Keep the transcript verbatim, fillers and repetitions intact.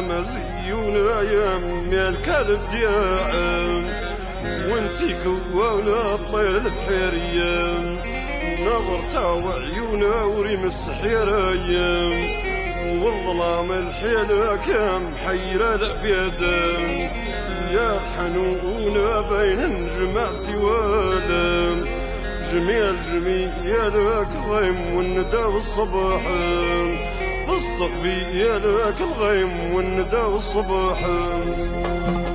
مزيونة يا أمي الكلب دياعم، وانتي كوانا الطير البحيرية نظرتا وعيونا وريم السحيرية، والظلام الحيلة كم حيرة العبيد يا الحنونة بين جمعتي والم، جميل جميلك الغيم والندى والصباح، فاصدق بي يالك الغيم والندى والصباح.